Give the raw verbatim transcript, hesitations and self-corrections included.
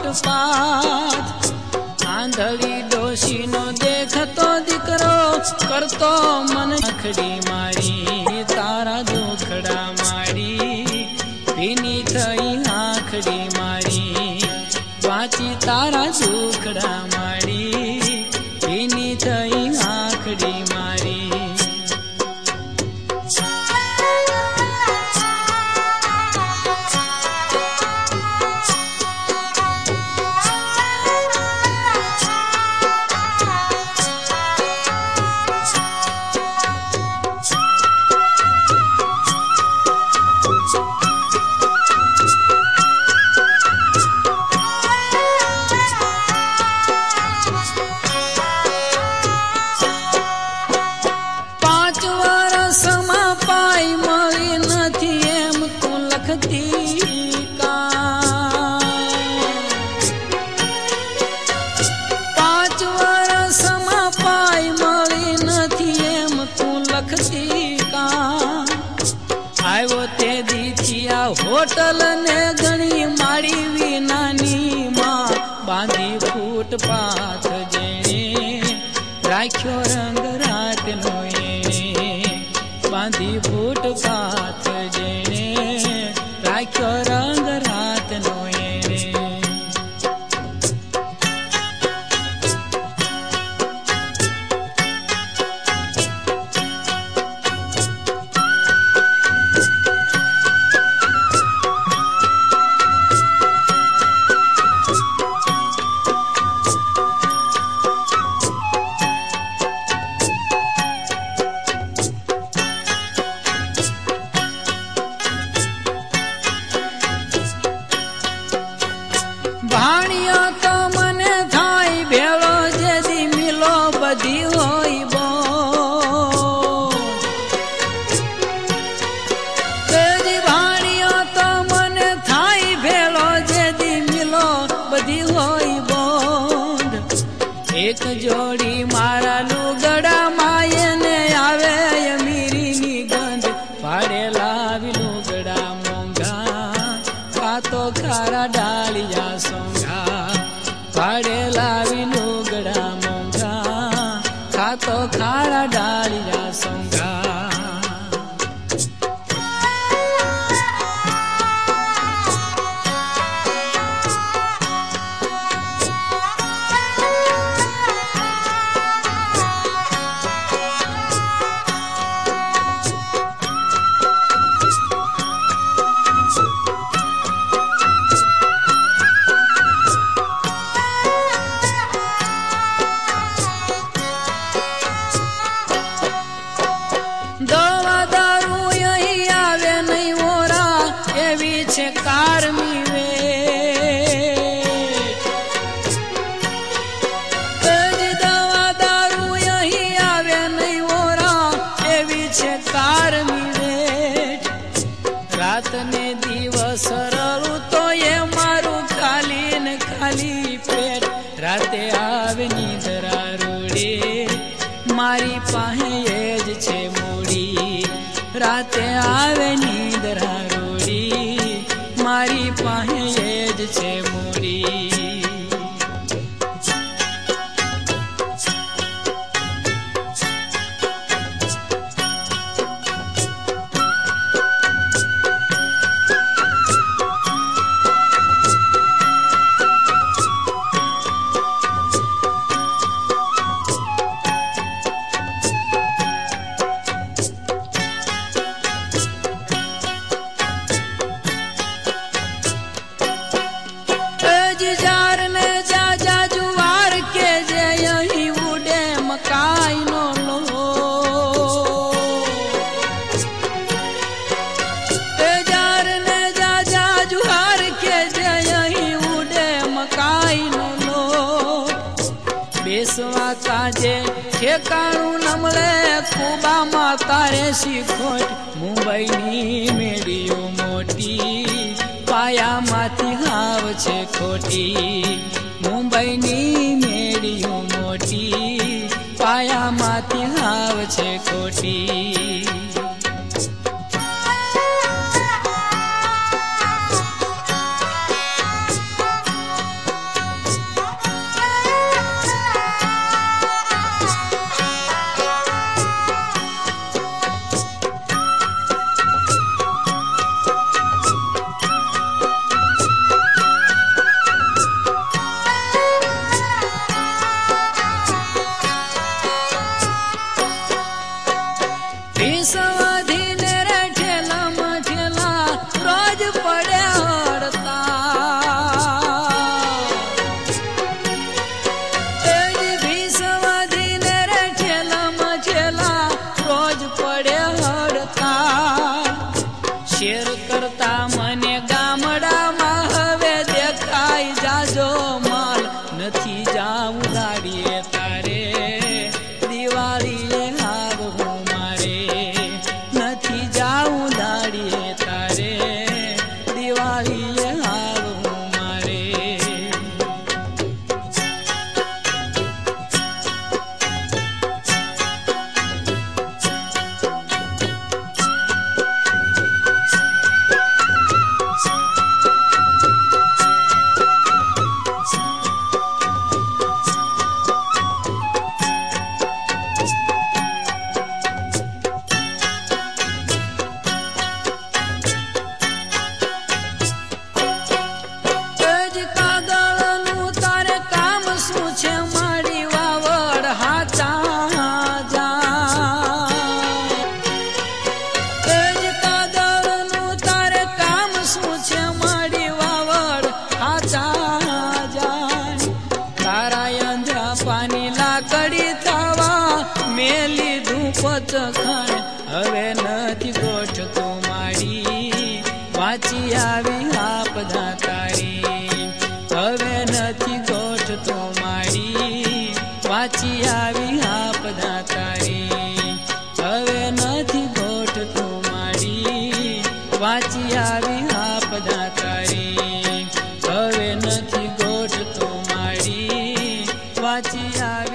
footpath आंधળી ડોશીનો દેખતો દીકરો કરતો મન આખડી મારી તારા દુખડા મારી ભીની થઈ આખડી મારી વાંચી તારા દુખડા મારી ભીની થઈ આખડી મારી होटल ने घणी माड़ी विनानी मां बांधी फूटपाथ जेने राख्यो रंग रात नो एने बांधी फूटपाथ जेने राख्यो रंग रात नो एने एक जोड़ी मारा लुगड़ा माये ने आवे अमीरी नी गंध फाड़े लावी लुगड़ा मोंगा का तो खारा डालिया सोंगा फाड़े लावी लुगड़ा मोंगा का तो खारा डालिया सोंगा रात ने दिवस रलू तो ये मारू खाली न खाली पेट राते आवे निंदरा रूड़े मारी पाहे एज छे मूड़ी राते आवे निंदरा रूड़ी मारी पाहे एज छे मूड़ी बेसवा काजे ठेकाणु नमले खूबा मातारे शिखोट मुंबई नी मेडियो मोटी पाया माथी हाव छे खोटी मुंबई नी मेडियो मोटी पाया माथी हाव छे खोटी હવે નથી ગોઠતો મારી વાંચી આવી આપદા તારી હવે નથી ગોઠતો મારી વાંચી આવી આપદા તારી હવે નથી ગોઠતો મારી વાંચી આવી